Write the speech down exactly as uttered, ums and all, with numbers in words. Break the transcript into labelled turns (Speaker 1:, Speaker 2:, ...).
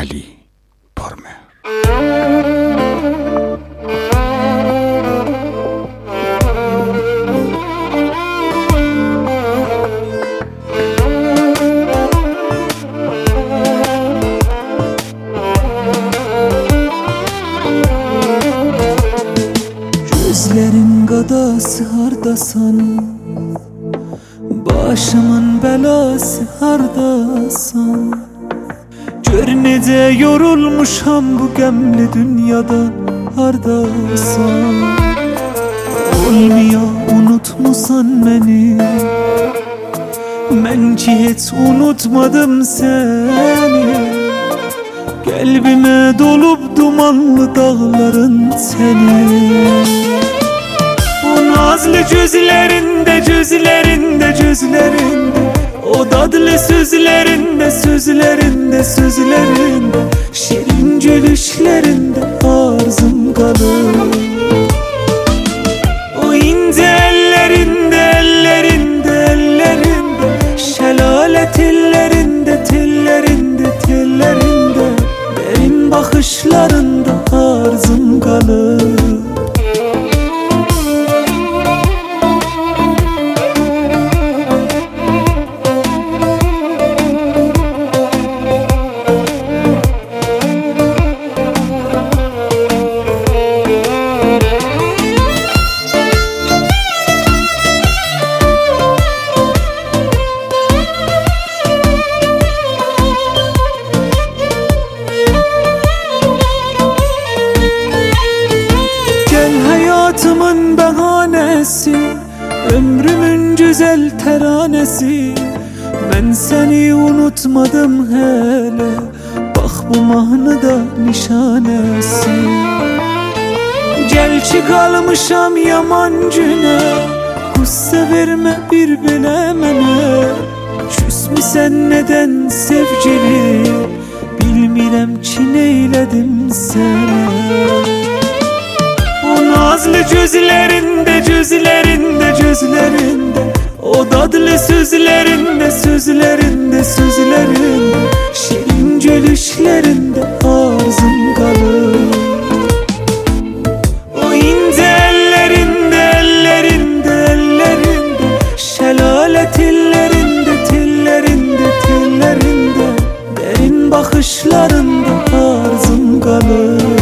Speaker 1: Ali Pormer.
Speaker 2: Gözlerin qadası hardasan, başımın belası hardasan. Gör necə yorulmuşam bu qəmli dünyadan hardasan. Olmuyor unutmusan məni, mən ki heç unutmadım səni. Qəlbimə dolub dumanlı dağların səni. Nazlı gözlerinde, gözlerinde, gözlerinde, o dadlı sözlerinde, sözlerinde, sözlerinde, şirin gülüşlerinde arzum kalır. O ince ellerinde, ellerinde, ellerinde, şelale tellerinde, tellerinde, tellerinde, derin bakışlarında arzum kalır. Hayatımın bahanesi, ömrümün güzel teranesi. Ben seni unutmadım hele, bak bu mahnıda nişanesi. Gel ki kalmışam yaman güne, qüssə vermə bir belə mənə. Küsmüsən neden sevgili, bilmirəm ki neylədim sənə. Nazlı gözlerinde, gözlerinde, gözlerinde, o dadlı sözlerinde, sözlerinde, sözlerinde, şirin gülüşlerinde arzum kalır. O ince ellerinde, ellerinde, ellerinde, şelale tellerinde, tellerinde, tellerinde, derin bakışlarında arzum kalır.